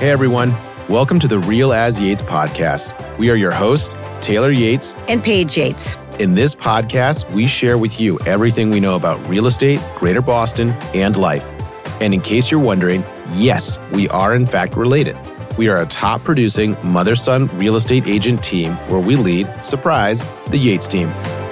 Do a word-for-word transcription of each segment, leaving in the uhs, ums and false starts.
Hey everyone, welcome to the Real As Yates podcast. We are your hosts, Taylor Yates and Paige Yates. In this podcast, we share with you everything we know about real estate, Greater Boston, and life. And in case you're wondering, yes, we are in fact related. We are a top producing mother-son real estate agent team where we lead, surprise, the Yates team.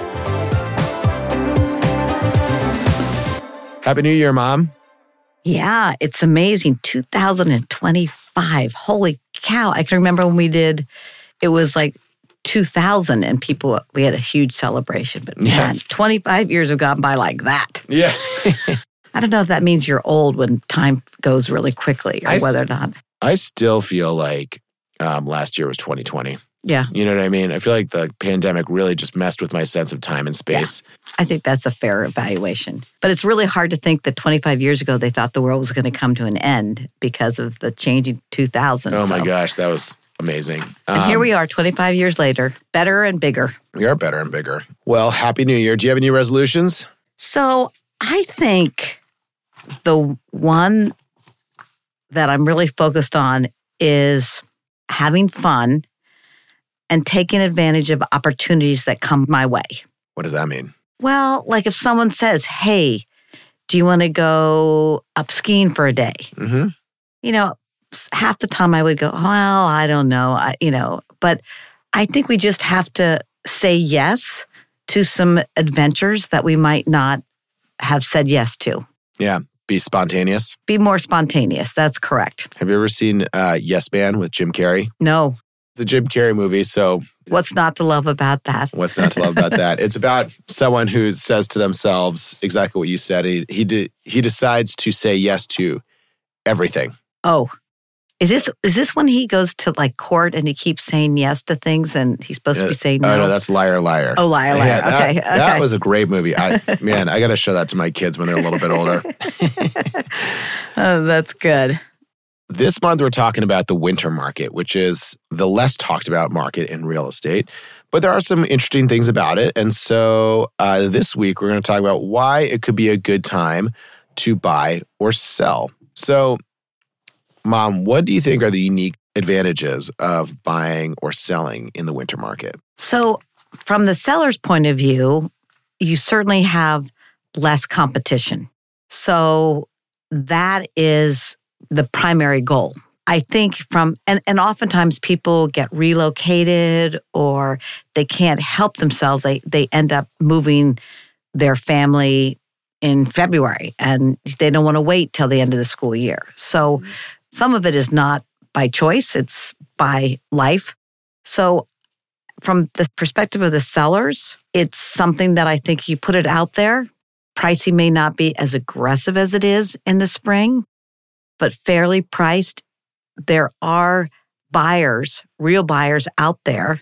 Happy New Year, Mom. Yeah, it's amazing. two thousand twenty-five. Holy cow. I can remember when we did, it was like two thousand and people, we had a huge celebration. But Yeah. man, twenty-five years have gone by like that. Yeah. I don't know if that means you're old when time goes really quickly or I s- whether or not. I still feel like um, last year was twenty twenty. Yeah, You know what I mean? I feel like the pandemic really just messed with my sense of time and space. I think that's a fair evaluation. But it's really hard to think that twenty-five years ago they thought the world was going to come to an end because of the changing two thousand. Oh my So- gosh, that was amazing. And here Um, we are twenty-five years later, better and bigger. We are better and bigger. Well, Happy New Year. Do you have any resolutions? So I think the one that I'm really focused on is having fun and taking advantage of opportunities that come my way. What does that mean? Well, like if someone says, hey, do you want to go up skiing for a day? Mm-hmm. You know, s- half the time I would go, well, I don't know, I, you know, but I think we just have to say yes to some adventures that we might not have said yes to. Yeah, be spontaneous. Be more spontaneous. That's correct. Have you ever seen uh, Yes Man with Jim Carrey? No. It's a Jim Carrey movie, so What's not to love about that? what's not to love about that? It's about someone who says to themselves exactly what you said. He he, de- he decides to say yes to everything. Oh, is this is this when he goes to like court and he keeps saying yes to things and he's supposed to be saying no? Oh, no, that's Liar Liar. Oh, liar, liar. Yeah, that, okay, okay. that was a great movie. I Man, I got to show that to my kids when they're a little bit older. Oh, that's good. This month, we're talking about the winter market, which is the less talked about market in real estate. But there are some interesting things about it. And so uh, this week, we're going to talk about why it could be a good time to buy or sell. So, Mom, what do you think are the unique advantages of buying or selling in the winter market? So, from the seller's point of view, you certainly have less competition. So, that is the primary goal. I think from, and, and oftentimes people get relocated or they can't help themselves. They, they end up moving their family in February and they don't want to wait till the end of the school year. So mm-hmm. some of it is not by choice, it's by life. So from the perspective of the sellers, it's something that I think you put it out there. Pricing may not be as aggressive as it is in the spring, but fairly priced. There are buyers, real buyers out there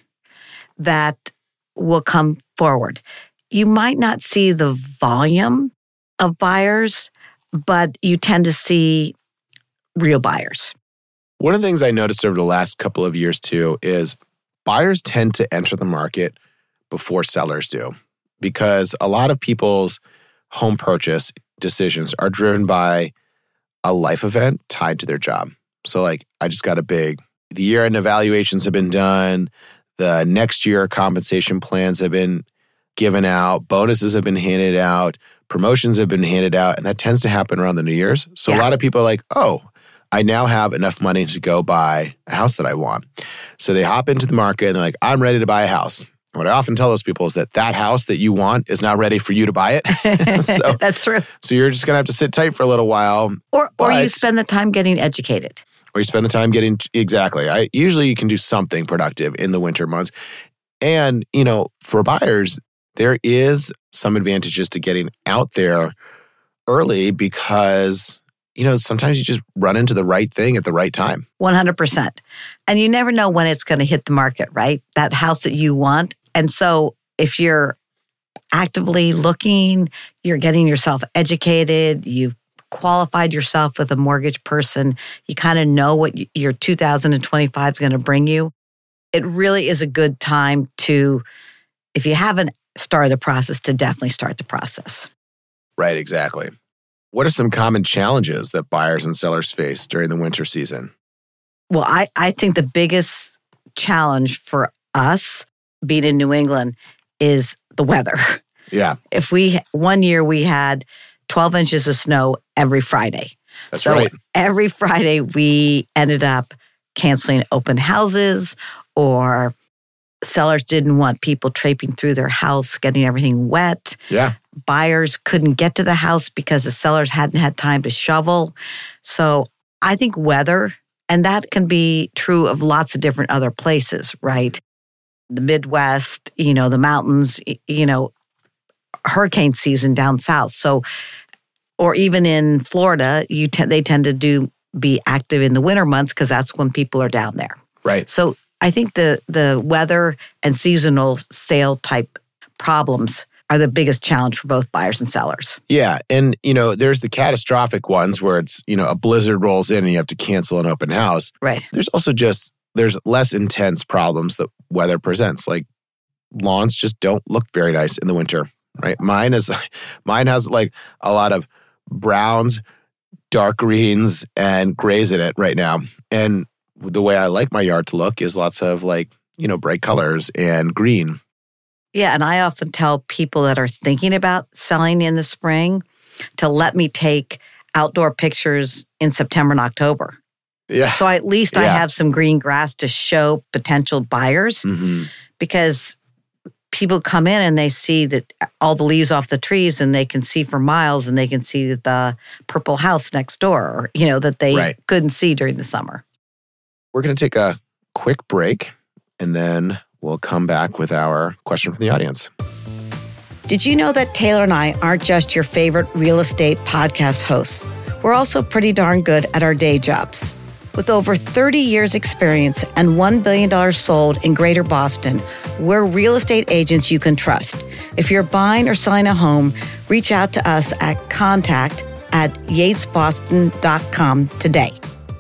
that will come forward. You might not see the volume of buyers, but you tend to see real buyers. One of the things I noticed over the last couple of years too is buyers tend to enter the market before sellers do because a lot of people's home purchase decisions are driven by a life event tied to their job. So like, I just got a big, the year-end evaluations have been done. The next year compensation plans have been given out. Bonuses have been handed out. Promotions have been handed out. And that tends to happen around the New Year's. So Yeah. a lot of people are like, oh, I now have enough money to go buy a house that I want. So they hop into the market and they're like, I'm ready to buy a house. What I often tell those people is that that house that you want is not ready for you to buy it. so, That's true. so you're just going to have to sit tight for a little while. Or or you But- spend the time getting educated. Or you spend the time getting, exactly. I usually you can do something productive in the winter months. And, you know, for buyers, there is some advantages to getting out there early because, you know, sometimes you just run into the right thing at the right time. one hundred percent. And you never know when it's going to hit the market, right? That house that you want. And so if you're actively looking, you're getting yourself educated, you've qualified yourself with a mortgage person, you kind of know what your two thousand twenty-five is going to bring you. It really is a good time to, if you haven't started the process, to definitely start the process. Right, exactly. What are some common challenges that buyers and sellers face during the winter season? Well, I, I think the biggest challenge for us being in New England is the weather. Yeah. If we, one year we had twelve inches of snow every Friday. That's so right. Every Friday we ended up canceling open houses, or sellers didn't want people traipsing through their house, getting everything wet. Yeah. Buyers couldn't get to the house because the sellers hadn't had time to shovel. So I think weather, and that can be true of lots of different other places, right? The Midwest, you know, the mountains, you know, hurricane season down south. So, or even in Florida, you te- they tend to do be active in the winter months because that's when people are down there. Right. So I think the the weather and seasonal sale type problems are the biggest challenge for both buyers and sellers. Yeah. And, you know, there's the catastrophic ones where it's, you know, a blizzard rolls in and you have to cancel an open house. Right. There's also just, there's less intense problems that weather presents. Like lawns just don't look very nice in the winter, right? Mine is, mine has like a lot of browns, dark greens, and grays in it right now. And the way I like my yard to look is lots of like, you know, bright colors and green. Yeah, and I often tell people that are thinking about selling in the spring to let me take outdoor pictures in September and October. Yeah. So at least yeah. I have some green grass to show potential buyers mm-hmm. because people come in and they see that all the leaves off the trees and they can see for miles and they can see the purple house next door, or, you know, that they right. couldn't see during the summer. We're going to take a quick break and then we'll come back with our question from the audience. Did you know that Taylor and I aren't just your favorite real estate podcast hosts? We're also pretty darn good at our day jobs. With over thirty years experience and one billion dollars sold in Greater Boston, we're real estate agents you can trust. If you're buying or selling a home, reach out to us at contact at yates boston dot com today.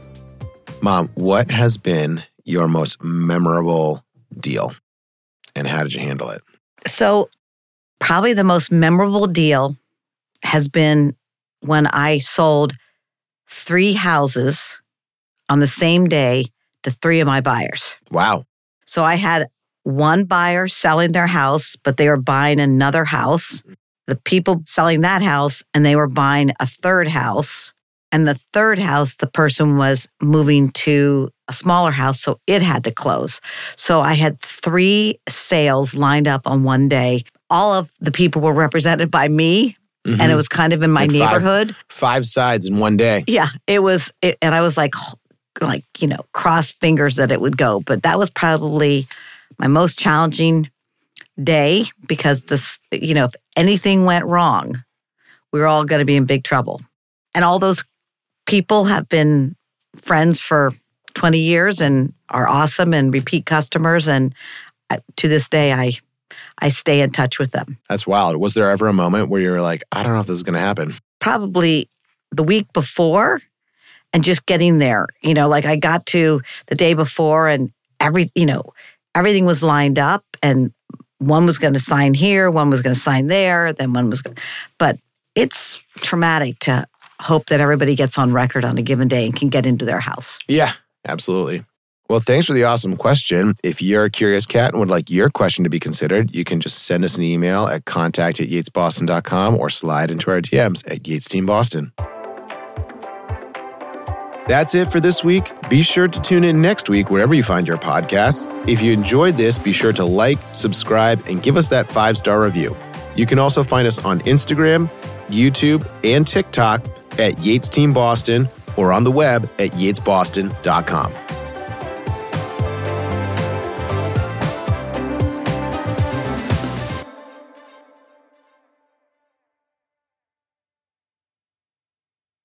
Mom, what has been your most memorable deal and how did you handle it? So probably the most memorable deal has been when I sold three houses on the same day to three of my buyers. Wow. So I had one buyer selling their house, but they were buying another house. The people selling that house, and they were buying a third house. And the third house, the person was moving to a smaller house, so it had to close. So I had three sales lined up on one day. All of the people were represented by me, mm-hmm. and it was kind of in my like neighborhood. Five, five sides in one day. Yeah, it was, it, and I was like, like, you know, cross fingers that it would go. But that was probably my most challenging day because this, you know, if anything went wrong, we were all going to be in big trouble. And all those people have been friends for twenty years and are awesome and repeat customers. And I, to this day, I I stay in touch with them. That's wild. Was there ever a moment where you were like, I don't know if this is going to happen? Probably the week before and just getting there. You know, like I got to the day before and every, you know, everything was lined up and one was going to sign here, one was going to sign there, then one was going to, but it's traumatic to hope that everybody gets on record on a given day and can get into their house. Yeah, absolutely. Well, thanks for the awesome question. If you're a curious cat and would like your question to be considered, you can just send us an email at contact at yates boston dot com or slide into our D Ms at Yates Team Boston. That's it for this week. Be sure to tune in next week wherever you find your podcasts. If you enjoyed this, be sure to like, subscribe, and give us that five-star review. You can also find us on Instagram, YouTube, and TikTok at Yates Team Boston or on the web at yates boston dot com.